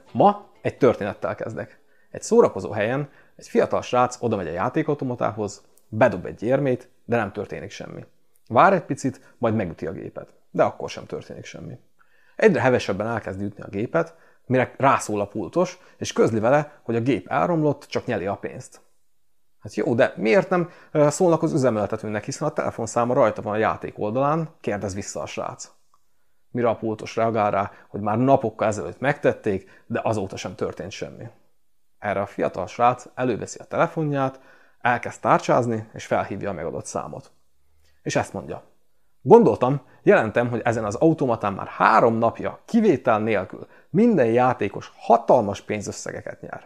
Ma egy történettel kezdek. Egy szórakozó helyen egy fiatal srác odamegy a játékautomatához, bedob egy érmét, de nem történik semmi. Vár egy picit, majd megüti a gépet, de akkor sem történik semmi. Egyre hevesebben elkezdi ütni a gépet, mire rászól a pultos, és közli vele, hogy a gép elromlott, csak nyeli a pénzt. Hát jó, de miért nem szólnak az üzemeltetőnek, hiszen a telefonszáma rajta van a játék oldalán, kérdez vissza a srác. Mire a pultos reagál rá, hogy már napokkal ezelőtt megtették, de azóta sem történt semmi. Erre a fiatal srác előveszi a telefonját, elkezd tárcsázni, és felhívja a megadott számot. És ezt mondja. Gondoltam, jelentem, hogy ezen az automatán már 3 napja, kivétel nélkül minden játékos hatalmas pénzösszegeket nyer.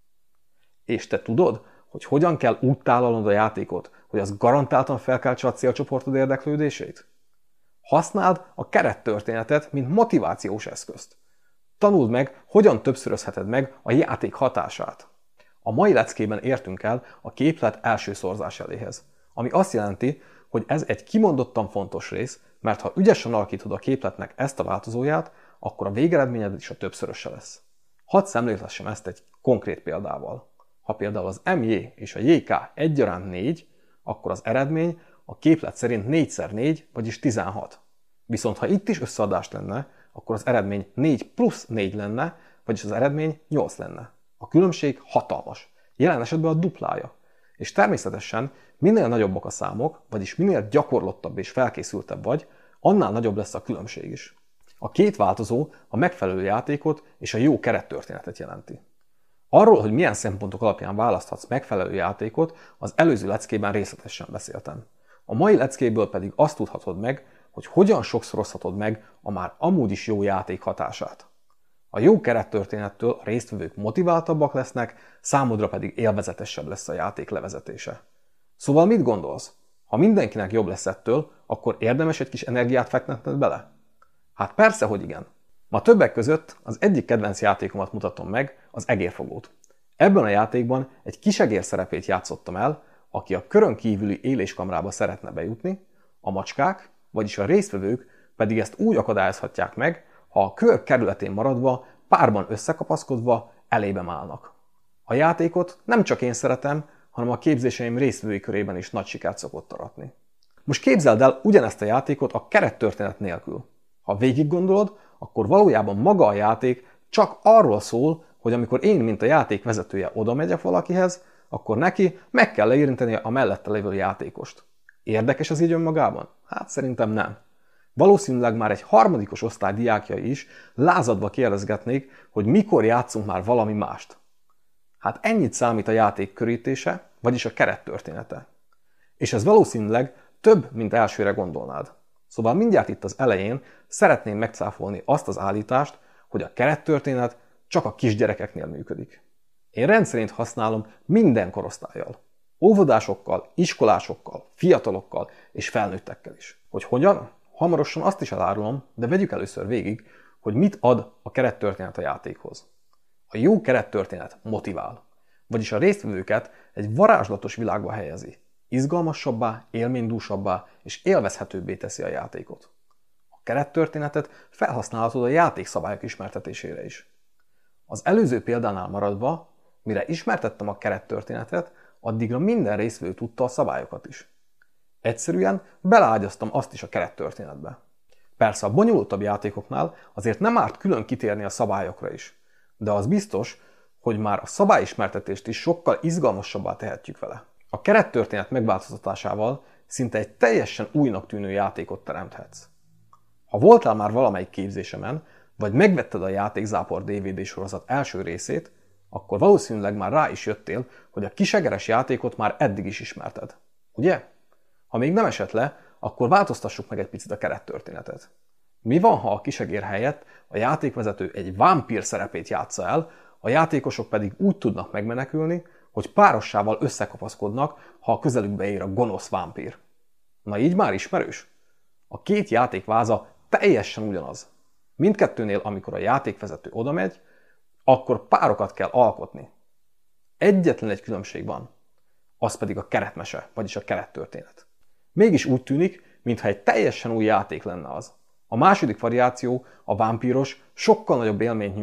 És te tudod, hogy hogyan kell úgy tálalnod a játékot, hogy az garantáltan felkeltse a célcsoportod érdeklődését? Használd a kerettörténetet, mint motivációs eszközt. Tanuld meg, hogyan többszörözheted meg a játék hatását. A mai leckében értünk el a képlet első szorzás eléhez, ami azt jelenti, hogy ez egy kimondottan fontos rész, mert ha ügyesen alakítod a képletnek ezt a változóját, akkor a végeredményed is a többszöröse lesz. Hadd szemléltessem ezt egy konkrét példával. Ha például az MJ és a JK egyaránt 4, akkor az eredmény a képlet szerint 4x4, vagyis 16. Viszont ha itt is összeadás lenne, akkor az eredmény 4 plusz 4 lenne, vagyis az eredmény 8 lenne. A különbség hatalmas, jelen esetben a duplája. És természetesen minél nagyobbak a számok, vagyis minél gyakorlottabb és felkészültebb vagy, annál nagyobb lesz a különbség is. A két változó a megfelelő játékot és a jó kerettörténetet jelenti. Arról, hogy milyen szempontok alapján választhatsz megfelelő játékot, az előző leckében részletesen beszéltem. A mai leckéből pedig azt tudhatod meg, hogy hogyan sokszorozhatod meg a már amúgy is jó játék hatását. A jó kerettörténettől a résztvevők motiváltabbak lesznek, számodra pedig élvezetesebb lesz a játék levezetése. Szóval mit gondolsz? Ha mindenkinek jobb lesz ettől, akkor érdemes egy kis energiát fektetned bele? Hát persze, hogy igen. Ma többek között az egyik kedvenc játékomat mutatom meg, az egérfogót. Ebben a játékban egy kisegér szerepét játszottam el, aki a körön kívüli éléskamrába szeretne bejutni, a macskák, vagyis a résztvevők pedig ezt úgy akadályozhatják meg, ha a kör kerületén maradva, párban összekapaszkodva elében állnak. A játékot nem csak én szeretem, hanem a képzéseim résztvevői körében is nagy sikert szokott aratni. Most képzeld el ugyanezt a játékot a kerettörténet nélkül. Ha végig gondolod, akkor valójában maga a játék csak arról szól, hogy amikor én, mint a játék vezetője oda megyek valakihez, akkor neki meg kell leérintenie a mellette lévő játékost. Érdekes ez így önmagában? Hát szerintem nem. Valószínűleg már egy harmadikos osztály diákjai is lázadva kérdezgetnék, hogy mikor játszunk már valami mást. Hát ennyit számít a játék körítése, vagyis a kerettörténete. És ez valószínűleg több, mint elsőre gondolnád. Szóval mindjárt itt az elején szeretném megcáfolni azt az állítást, hogy a kerettörténet csak a kisgyerekeknél működik. Én rendszerint használom minden korosztállyal. Óvodásokkal, iskolásokkal, fiatalokkal és felnőttekkel is. Hogy hogyan? Hamarosan azt is elárulom, de vegyük először végig, hogy mit ad a kerettörténet a játékhoz. A jó kerettörténet motivál, vagyis a résztvevőket egy varázslatos világba helyezi. Izgalmasabbá, élménydúsabbá és élvezhetőbbé teszi a játékot. A kerettörténetet felhasználhatod a játékszabályok ismertetésére is. Az előző példánál maradva, mire ismertettem a kerettörténetet, addigra minden résztvevő tudta a szabályokat is. Egyszerűen beleágyaztam azt is a kerettörténetbe. Persze a bonyolultabb játékoknál azért nem árt külön kitérni a szabályokra is, de az biztos, hogy már a szabályismertetést is sokkal izgalmasabbá tehetjük vele. A kerettörténet megváltoztatásával szinte egy teljesen újnak tűnő játékot teremthetsz. Ha voltál már valamelyik képzésemen, vagy megvetted a Játékzápor DVD sorozat első részét, akkor valószínűleg már rá is jöttél, hogy a kisegeres játékot már eddig is ismerted. Ugye? Ha még nem esett le, akkor változtassuk meg egy picit a kerettörténetet. Mi van, ha a kisegér helyett a játékvezető egy vámpír szerepét játsza el, a játékosok pedig úgy tudnak megmenekülni, hogy párossával összekapaszkodnak, ha a közelükbe ér a gonosz vámpír. Na így már ismerős? A két játék váza teljesen ugyanaz. Mindkettőnél, amikor a játékvezető odamegy, akkor párokat kell alkotni. Egyetlen egy különbség van, az pedig a keretmese, vagyis a kerettörténet. Mégis úgy tűnik, mintha egy teljesen új játék lenne az. A második variáció, a vámpíros, sokkal nagyobb élményt nyújt,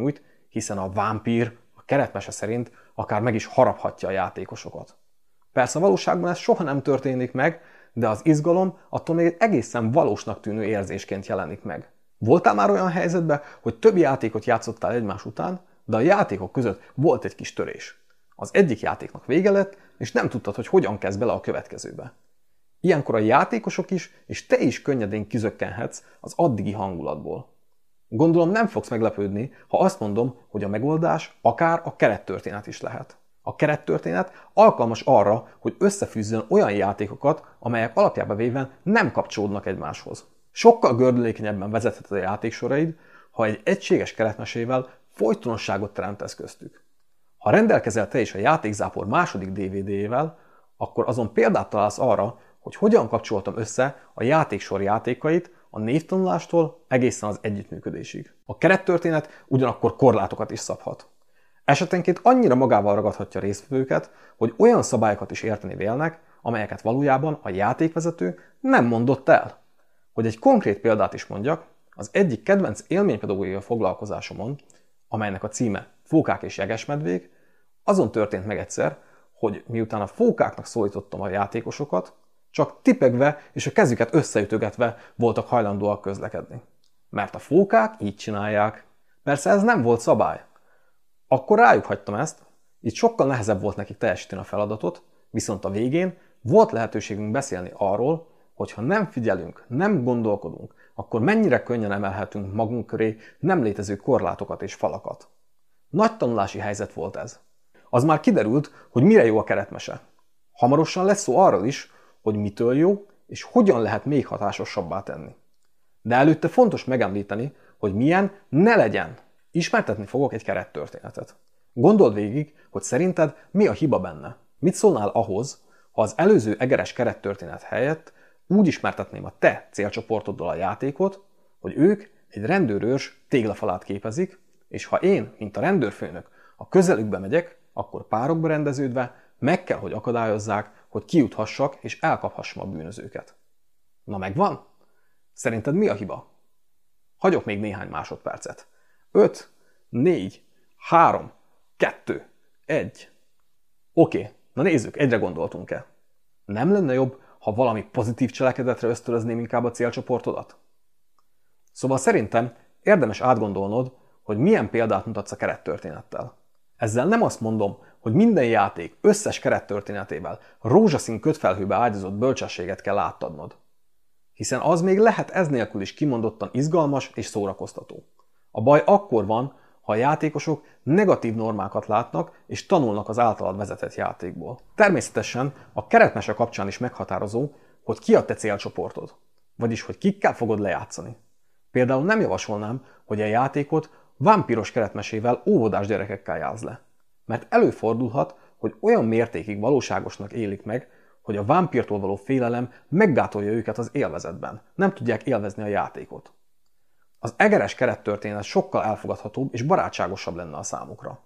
hiszen a vámpír a keretmese szerint akár meg is haraphatja a játékosokat. Persze a valóságban ez soha nem történik meg, de az izgalom attól még egy egészen valósnak tűnő érzésként jelenik meg. Voltál már olyan helyzetben, hogy több játékot játszottál egymás után, de a játékok között volt egy kis törés. Az egyik játéknak vége lett, és nem tudtad, hogy hogyan kezd bele a következőbe. Ilyenkor a játékosok is, és te is könnyedén kizökkenhetsz az addigi hangulatból. Gondolom nem fogsz meglepődni, ha azt mondom, hogy a megoldás akár a kerettörténet is lehet. A kerettörténet alkalmas arra, hogy összefűzzön olyan játékokat, amelyek alapjába véve nem kapcsolódnak egymáshoz. Sokkal gördülékenyebben vezetheted a játéksoraid, ha egy egységes keretmesével folytonosságot teremtesz köztük. Ha rendelkezel te is a Játékzápor második DVD-jével, akkor azon példát találsz arra, hogy hogyan kapcsoltam össze a játéksor játékait a névtanulástól egészen az együttműködésig. A kerettörténet ugyanakkor korlátokat is szabhat. Esetenként annyira magával ragadhatja a résztvevőket, hogy olyan szabályokat is érteni vélnek, amelyeket valójában a játékvezető nem mondott el. Hogy egy konkrét példát is mondjak, az egyik kedvenc élménypedagógiai foglalkozásomon, amelynek a címe Fókák és jegesmedvék, azon történt meg egyszer, hogy miután a fókáknak szólítottam a játékosokat, csak tipegve és a kezüket összeütögetve voltak hajlandóak közlekedni. Mert a fókák így csinálják. Persze ez nem volt szabály. Akkor rájuk hagytam ezt, így sokkal nehezebb volt nekik teljesíteni a feladatot, viszont a végén volt lehetőségünk beszélni arról, hogy ha nem figyelünk, nem gondolkodunk, akkor mennyire könnyen emelhetünk magunk köré nem létező korlátokat és falakat. Nagy tanulási helyzet volt ez. Az már kiderült, hogy mire jó a keretmese. Hamarosan lesz szó arról is, hogy mitől jó, és hogyan lehet még hatásosabbá tenni. De előtte fontos megemlíteni, hogy milyen ne legyen. Ismertetni fogok egy kerettörténetet. Gondold végig, hogy szerinted mi a hiba benne. Mit szólnál ahhoz, ha az előző egeres kerettörténet helyett úgy ismertetném a te célcsoportoddal a játékot, hogy ők egy rendőrőrs téglafalát képezik, és ha én, mint a rendőrfőnök, a közelükbe megyek, akkor párokba rendeződve meg kell, hogy akadályozzák, hogy kijuthassak és elkaphassam a bűnözőket. Na megvan? Szerinted mi a hiba? Hagyok még néhány másodpercet. 5, 4, 3, 2, 1. Oké, na nézzük, egyre gondoltunk-e? Nem lenne jobb, ha valami pozitív cselekedetre ösztönözném inkább a célcsoportodat? Szóval szerintem érdemes átgondolnod, hogy milyen példát mutatsz a kerettörténettel. Ezzel nem azt mondom, hogy minden játék összes kerettörténetével rózsaszín kötfelhőbe ágyazott bölcsességet kell átadnod. Hiszen az még lehet ez nélkül is kimondottan izgalmas és szórakoztató. A baj akkor van, ha a játékosok negatív normákat látnak és tanulnak az általad vezetett játékból. Természetesen a keretmese kapcsán is meghatározó, hogy ki a te célcsoportod, vagyis hogy kikkel fogod lejátszani. Például nem javasolnám, hogy a játékot vámpiros keretmesével óvodás gyerekekkel játsz le. Mert előfordulhat, hogy olyan mértékig valóságosnak élik meg, hogy a vámpírtól való félelem meggátolja őket az élvezetben. Nem tudják élvezni a játékot. Az egeres kerettörténet sokkal elfogadhatóbb és barátságosabb lenne a számukra.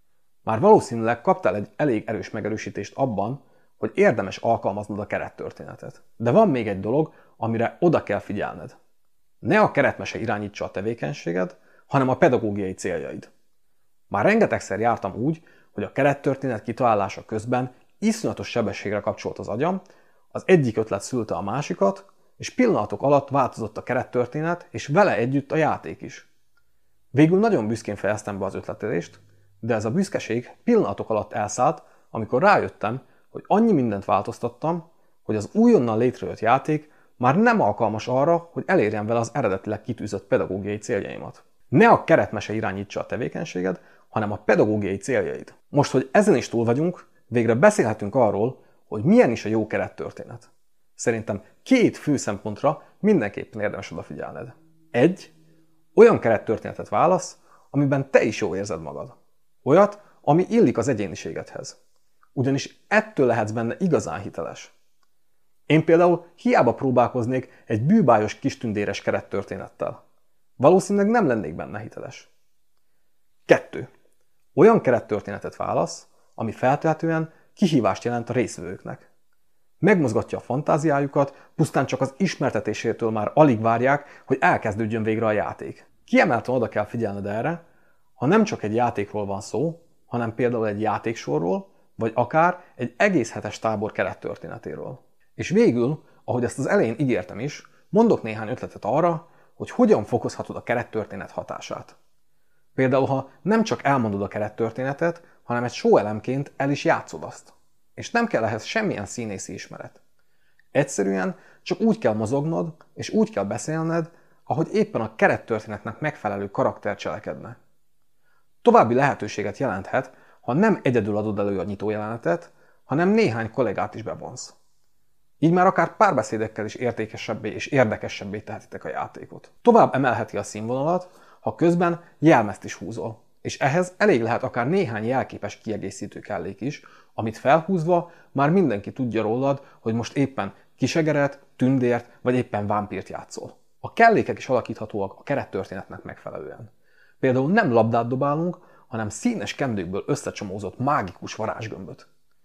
Már valószínűleg kaptál egy elég erős megerősítést abban, hogy érdemes alkalmaznod a kerettörténetet. De van még egy dolog, amire oda kell figyelned. Ne a keretmese irányítsa a tevékenységed, hanem a pedagógiai céljaid. Már rengetegszer jártam úgy, hogy a kerettörténet kitalálása közben iszonyatos sebességre kapcsolt az agyam, az egyik ötlet szülte a másikat, és pillanatok alatt változott a kerettörténet, és vele együtt a játék is. Végül nagyon büszkén fejeztem be az ötletelést, de ez a büszkeség pillanatok alatt elszállt, amikor rájöttem, hogy annyi mindent változtattam, hogy az újonnan létrejött játék már nem alkalmas arra, hogy elérjem vele az eredetileg kitűzött pedagógiai céljaimat. Ne a keretmese irányítsa a tevékenységed, hanem a pedagógiai céljaid. Most, hogy ezen is túl vagyunk, végre beszélhetünk arról, hogy milyen is a jó kerettörténet. Szerintem 2 fő szempontra mindenképpen érdemes odafigyelned. 1. Olyan kerettörténetet válasz, amiben te is jól érzed magad. Olyat, ami illik az egyéniségedhez. Ugyanis ettől lehetsz benne igazán hiteles. Én például hiába próbálkoznék egy bűbájos kistündéres kerettörténettel. Valószínűleg nem lennék benne hiteles. 2. Olyan kerettörténetet válasz, ami feltehetően kihívást jelent a résztvevőknek. Megmozgatja a fantáziájukat, pusztán csak az ismertetésétől már alig várják, hogy elkezdődjön végre a játék. Kiemelten oda kell figyelned erre, ha nem csak egy játékról van szó, hanem például egy játéksorról, vagy akár egy egész hetes tábor kerettörténetéről. És végül, ahogy ezt az elején ígértem is, mondok néhány ötletet arra, hogy hogyan fokozhatod a kerettörténet hatását. Például, ha nem csak elmondod a kerettörténetet, hanem egy show elemként el is játszod azt. És nem kell ehhez semmilyen színészi ismeret. Egyszerűen csak úgy kell mozognod, és úgy kell beszélned, ahogy éppen a kerettörténetnek megfelelő karakter cselekedne. További lehetőséget jelenthet, ha nem egyedül adod elő a nyitójelenetet, hanem néhány kollégát is bevonsz. Így már akár párbeszédekkel is értékesebbé és érdekesebbé tehetitek a játékot. Tovább emelheti a színvonalat, ha közben jelmezt is húzol, és ehhez elég lehet akár néhány jelképes kiegészítő kellék is, amit felhúzva már mindenki tudja rólad, hogy most éppen kisegeret, tündért vagy éppen vámpírt játszol. A kellékek is alakíthatóak a kerettörténetnek megfelelően. Például nem labdát dobálunk, hanem színes kendőkből összecsomózott mágikus varázsgömböt.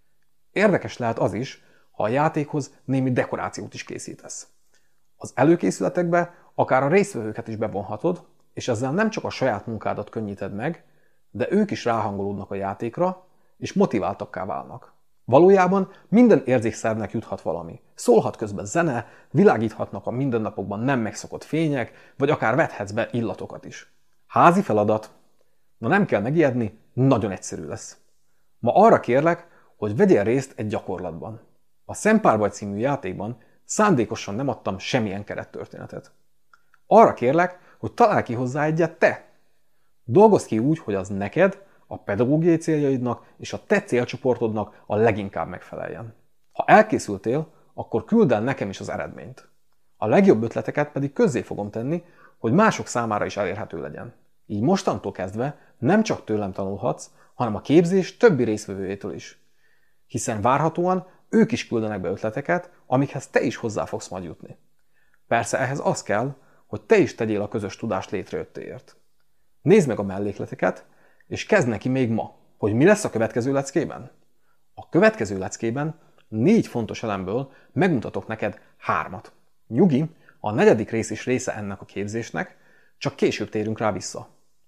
Érdekes lehet az is, ha a játékhoz némi dekorációt is készítesz. Az előkészületekbe akár a résztvevőket is bevonhatod, és ezzel nem csak a saját munkádat könnyíted meg, de ők is ráhangolódnak a játékra, és motiváltakká válnak. Valójában minden érzékszervnek juthat valami. Szólhat közben zene, világíthatnak a mindennapokban nem megszokott fények, vagy akár vethetsz be illatokat is. Házi feladat. Na nem kell megijedni, nagyon egyszerű lesz. Ma arra kérlek, hogy vegyél részt egy gyakorlatban. A Szempárbaj című játékban szándékosan nem adtam semmilyen kerettörténetet. Arra kérlek, hogy találj ki hozzá egyet te. Dolgozz ki úgy, hogy az neked, a pedagógiai céljaidnak és a te célcsoportodnak a leginkább megfeleljen. Ha elkészültél, akkor küld el nekem is az eredményt. A legjobb ötleteket pedig közzé fogom tenni, hogy mások számára is elérhető legyen. Így mostantól kezdve nem csak tőlem tanulhatsz, hanem a képzés többi résztvevőjétől is. Hiszen várhatóan ők is küldenek be ötleteket, amikhez te is hozzá fogsz majd jutni. Persze ehhez az kell, hogy te is tegyél a közös tudás létrejöttéért. Nézd meg a mellékleteket, és kezd neki még ma, hogy mi lesz a következő leckében. A következő leckében 4 fontos elemből megmutatok neked 3-at. Nyugi, a 4. rész is része ennek a képzésnek, csak később térünk rá vissza.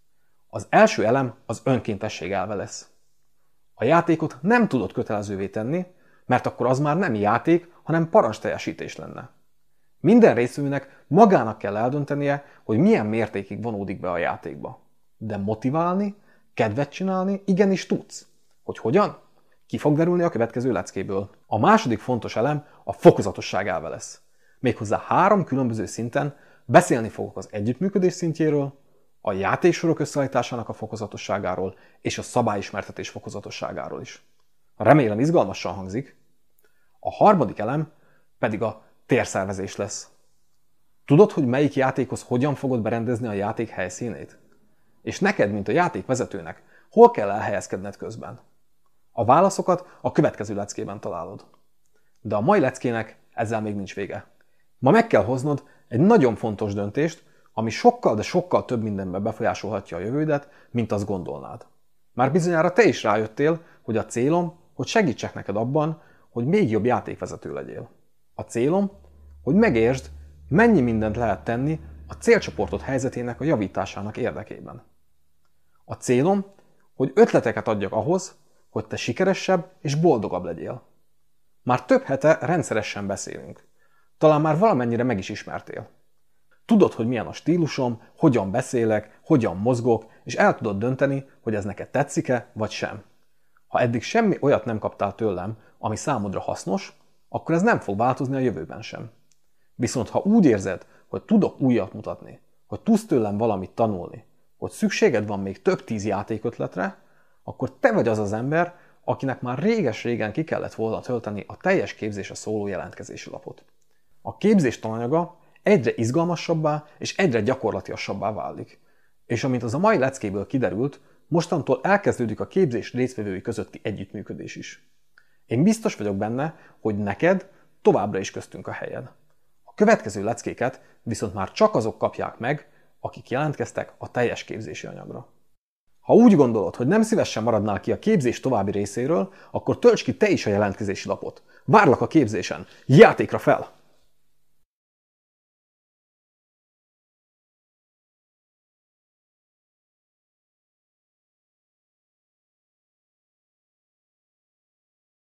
Az első elem az önkéntesség elve lesz. A játékot nem tudod kötelezővé tenni, mert akkor az már nem játék, hanem parancsteljesítés lenne. Minden részvevőnek magának kell eldöntenie, hogy milyen mértékig vonódik be a játékba. De motiválni, kedvet csinálni igenis tudsz. Hogy hogyan? Ki fog derülni a következő leckéből. A második fontos elem a fokozatosság elve lesz. Méghozzá 3 különböző szinten beszélni fogok az együttműködés szintjéről, a játéksorok összeállításának a fokozatosságáról és a szabályismertetés fokozatosságáról is. Remélem izgalmasan hangzik. A harmadik elem pedig a térszervezés lesz. Tudod, hogy melyik játékhoz hogyan fogod berendezni a játék helyszínét? És neked, mint a játékvezetőnek, hol kell elhelyezkedned közben? A válaszokat a következő leckében találod. De a mai leckének ezzel még nincs vége. Ma meg kell hoznod egy nagyon fontos döntést, ami sokkal, de sokkal több mindenben befolyásolhatja a jövődet, mint azt gondolnád. Már bizonyára te is rájöttél, hogy a célom, hogy segítsek neked abban, hogy még jobb játékvezető legyél. A célom, hogy megértsd, mennyi mindent lehet tenni a célcsoportod helyzetének a javításának érdekében. A célom, hogy ötleteket adjak ahhoz, hogy te sikeresebb és boldogabb legyél. Már több hete rendszeresen beszélünk. Talán már valamennyire meg is ismertél. Tudod, hogy milyen a stílusom, hogyan beszélek, hogyan mozgok, és el tudod dönteni, hogy ez neked tetszik-e, vagy sem. Ha eddig semmi olyat nem kaptál tőlem, ami számodra hasznos, akkor ez nem fog változni a jövőben sem. Viszont ha úgy érzed, hogy tudok újat mutatni, hogy tudsz tőlem valamit tanulni, hogy szükséged van még több 10 játékötletre, akkor te vagy az az ember, akinek már réges-régen ki kellett volna tölteni a teljes képzésre szóló jelentkezési lapot. A képzés tananyaga egyre izgalmasabbá és egyre gyakorlatiasabbá válik. És amint az a mai leckéből kiderült, mostantól elkezdődik a képzés résztvevői közötti együttműködés is. Én biztos vagyok benne, hogy neked továbbra is köztünk a helyed. A következő leckéket viszont már csak azok kapják meg, akik jelentkeztek a teljes képzési anyagra. Ha úgy gondolod, hogy nem szívesen maradnál ki a képzés további részéről, akkor tölts ki te is a jelentkezési lapot. Várlak a képzésen! Játékra fel!